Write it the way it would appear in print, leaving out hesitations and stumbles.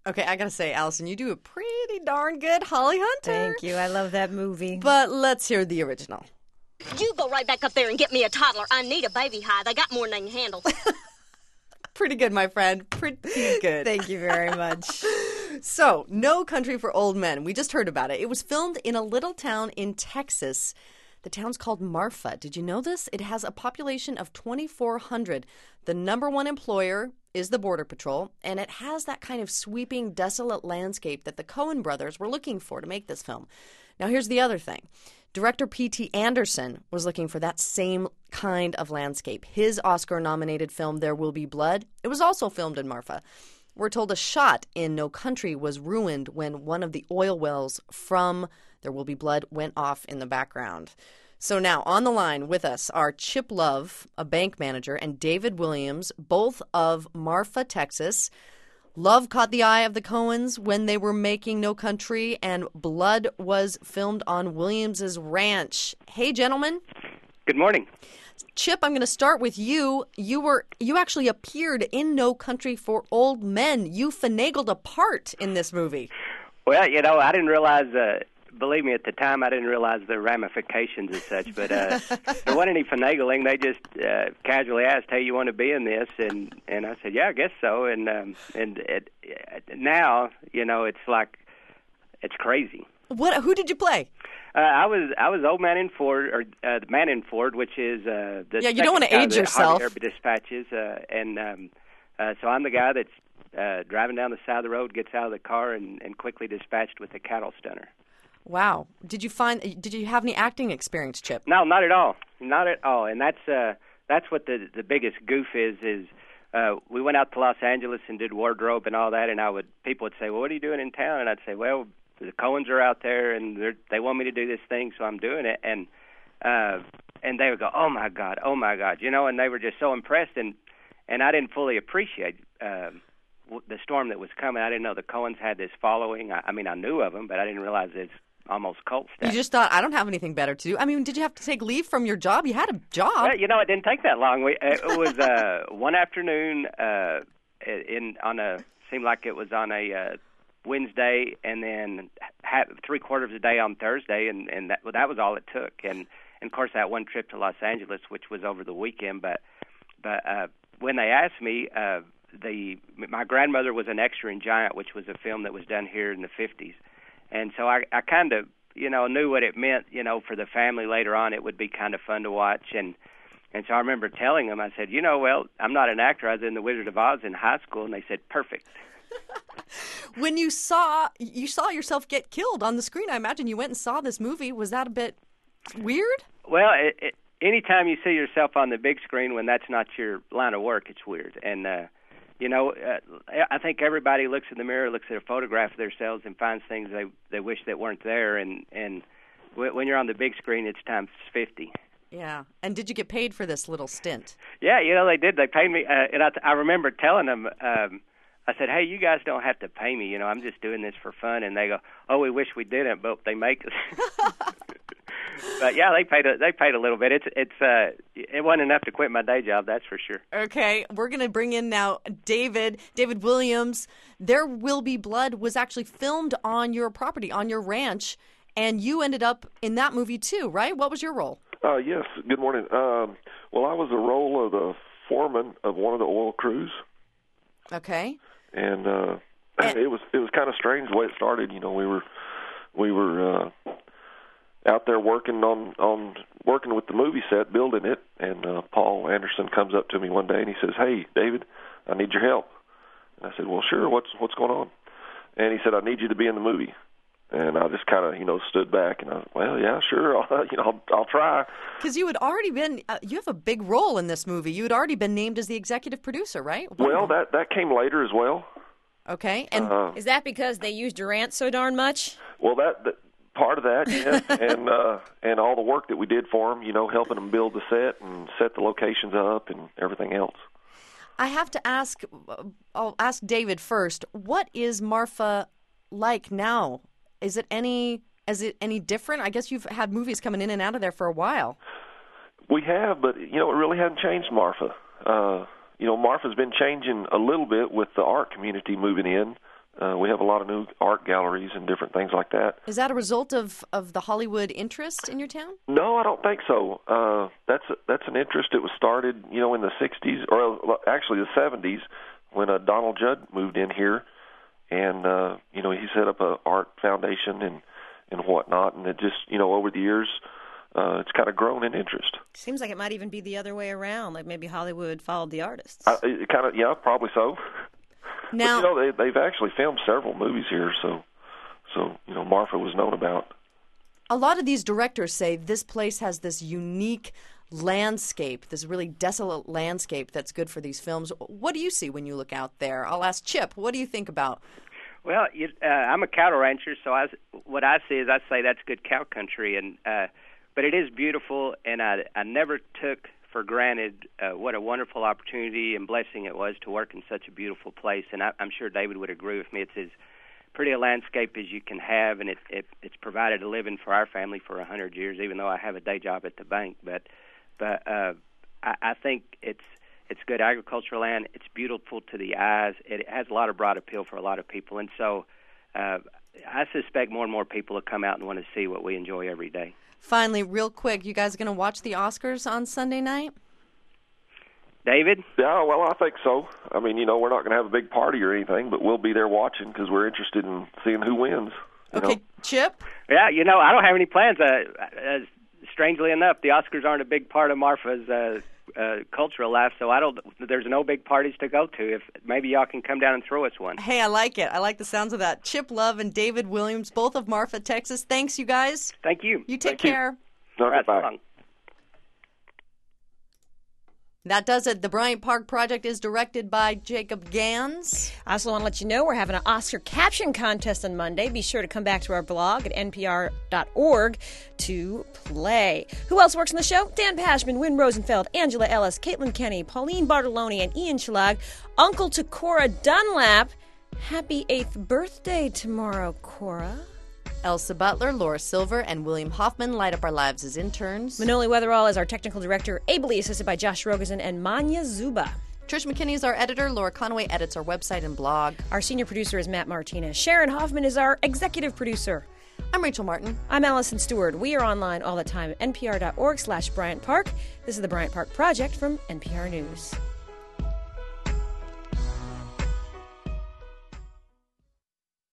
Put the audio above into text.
Okay, I gotta say, Allison, you do a pretty darn good Holly Hunter. Thank you. I love that movie. But let's hear the original. You go right back up there and get me a toddler. I need a baby high. They got more than they can handle. Pretty good, my friend. Pretty good. Thank you very much. So, No Country for Old Men. We just heard about it. It was filmed in a little town in Texas. The town's called Marfa. Did you know this? It has a population of 2,400. The number one employer is the Border Patrol, and it has that kind of sweeping, desolate landscape that the Coen brothers were looking for to make this film. Now, here's the other thing. Director P.T. Anderson was looking for that same kind of landscape. His Oscar-nominated film, There Will Be Blood, it was also filmed in Marfa. We're told a shot in No Country was ruined when one of the oil wells from There Will Be Blood went off in the background. So now, on the line with us are Chip Love, a bank manager, and David Williams, both of Marfa, Texas. Love caught the eye of the Coens when they were making No Country, and Blood was filmed on Williams's ranch. Hey, gentlemen. Good morning. Chip, I'm going to start with you. You actually appeared in No Country for Old Men. You finagled a part in this movie. Well, I didn't realize, believe me, at the time I didn't realize the ramifications as such, but there wasn't any finagling. They just casually asked, hey, you want to be in this? And I said, yeah, I guess so. And now, it's like, it's crazy. Who did you play? I was Old Man in Ford, or the Man in Ford, which is the you don't want to age yourself. Harvey Dispatches, so I'm the guy that's driving down the side of the road, gets out of the car, and quickly dispatched with a cattle stunner. Wow! Did you have any acting experience, Chip? No, not at all, not at all. And that's what the biggest goof is. We went out to Los Angeles and did wardrobe and all that, and people would say, well, what are you doing in town? And I'd say, well, the Coens are out there, and they want me to do this thing, so I'm doing it. And they would go, oh my God, and they were just so impressed, and I didn't fully appreciate the storm that was coming. I didn't know the Coens had this following. I mean, I knew of them, but I didn't realize it's almost cult status. You just thought, I don't have anything better to do. I mean, did you have to take leave from your job? You had a job. Well, it didn't take that long. It was one afternoon seemed like it was on a Wednesday, and then three-quarters of the day on Thursday, and that was all it took. And of course, that one trip to Los Angeles, which was over the weekend. But when they asked me, my grandmother was an extra in Giant, which was a film that was done here in the 50s. And so I kind of, knew what it meant, for the family later on. It would be kind of fun to watch. And so I remember telling them, I said, well, I'm not an actor. I was in The Wizard of Oz in high school. And they said, perfect. When you saw yourself get killed on the screen, I imagine you went and saw this movie. Was that a bit weird? Well, anytime you see yourself on the big screen when that's not your line of work, it's weird. And, I think everybody looks in the mirror, looks at a photograph of themselves and finds things they wish that weren't there. And when you're on the big screen, it's times 50. Yeah. And did you get paid for this little stint? Yeah, they did. They paid me. And I remember telling them, I said, hey, you guys don't have to pay me. I'm just doing this for fun. And they go, oh, we wish we didn't, but they make us. But yeah, they paid a little bit. It wasn't enough to quit my day job, that's for sure. Okay, we're going to bring in now David Williams. There Will Be Blood was actually filmed on your property, on your ranch, and you ended up in that movie too, right? What was your role? Yes. Good morning. Well, I was the role of the foreman of one of the oil crews. Okay. And it was kind of strange the way it started. We were out there working working with the movie set, building it, and Paul Anderson comes up to me one day and he says, "Hey, David, I need your help." And I said, "Well, sure. What's going on?" And he said, "I need you to be in the movie." And I just kind of, stood back, and I was, well, yeah, sure, I'll try. Because you had already been, you have a big role in this movie. You had already been named as the executive producer, right? Well, that came later as well. Okay, and is that because they used Durant so darn much? Well, that part of that, yes, and all the work that we did for them, helping them build the set and set the locations up and everything else. I have to ask, I'll ask David first, what is Marfa like now? Is it any different? I guess you've had movies coming in and out of there for a while. We have, but, it really hasn't changed Marfa. Marfa's been changing a little bit with the art community moving in. We have a lot of new art galleries and different things like that. Is that a result of the Hollywood interest in your town? No, I don't think so. That's an interest. It was started, in the 60s, or actually the 70s, when Donald Judd moved in here, and he set up a art foundation and whatnot, and it just, over the years, it's kind of grown in interest. Seems like it might even be the other way around. Like maybe Hollywood followed the artists. Probably so. Now, but, they've actually filmed several movies here, so Marfa was known about. A lot of these directors say this place has this unique landscape, this really desolate landscape that's good for these films. What do you see when you look out there? I'll ask Chip, what do you think about? Well, I'm a cattle rancher, so what I see is I say that's good cow country, but it is beautiful, and I never took for granted what a wonderful opportunity and blessing it was to work in such a beautiful place, and I'm sure David would agree with me. It's as pretty a landscape as you can have, and it's provided a living for our family for 100 years, even though I have a day job at the bank. But I think it's good agricultural land. It's beautiful to the eyes. It has a lot of broad appeal for a lot of people, and so I suspect more and more people will come out and want to see what we enjoy every day. Finally, real quick, you guys going to watch the Oscars on Sunday night? David? Yeah, well, I think so. I mean, we're not going to have a big party or anything, but we'll be there watching because we're interested in seeing who wins. Okay, Chip? Yeah, I don't have any plans. Strangely enough, the Oscars aren't a big part of Marfa's cultural life, so there's no big parties to go to. If maybe y'all can come down and throw us one. Hey, I like it. I like the sounds of that. Chip Love and David Williams, both of Marfa, Texas. Thanks, you guys. Thank you. You take care. All right, bye. So long. That does it. The Bryant Park Project is directed by Jacob Gans. I also want to let you know we're having an Oscar caption contest on Monday. Be sure to come back to our blog at npr.org to play. Who else works on the show? Dan Pashman, Wynn Rosenfeld, Angela Ellis, Caitlin Kenny, Pauline Bartoloni, and Ian Shalag. Uncle to Cora Dunlap. Happy 8th birthday tomorrow, Cora. Elsa Butler, Laura Silver, and William Hoffman light up our lives as interns. Manoli Weatherall is our technical director, ably assisted by Josh Rogerson and Manya Zuba. Trish McKinney is our editor. Laura Conway edits our website and blog. Our senior producer is Matt Martinez. Sharon Hoffman is our executive producer. I'm Rachel Martin. I'm Allison Stewart. We are online all the time at npr.org/Bryant Park. This is the Bryant Park Project from NPR News.